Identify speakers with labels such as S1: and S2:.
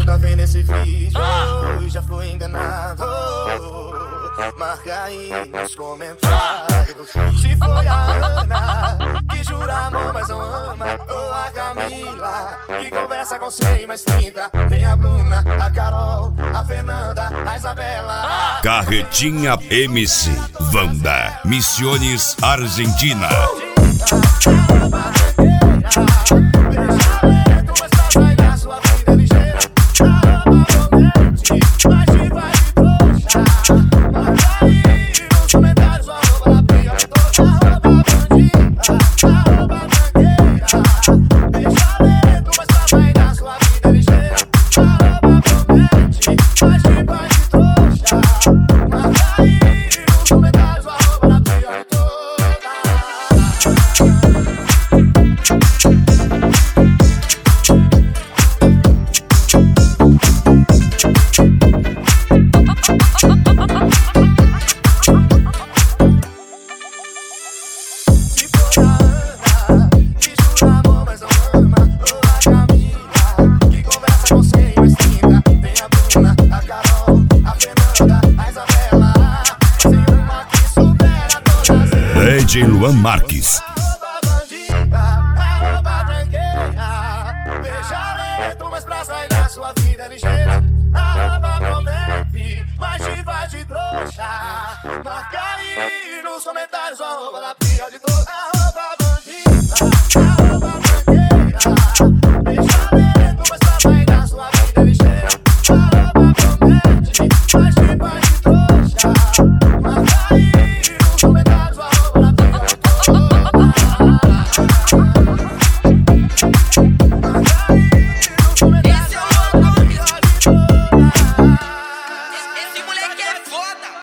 S1: tá vendo esse vídeo, já fui enganado. Marca aí nos comentários se foi a Ana que jura amor, mas não ama, ou a Camila que conversa com 100 mais 30. Tem a Bruna, a Carol, a Fernanda, a Isabela.
S2: Carretinha MC Wanda, Misiones, Argentina. DJ Luan Marques.
S1: Mas pra sair da sua vida ligeira, arroba promete, mas te vai de trouxa. Marca aí nos comentários, arroba na pior de todas.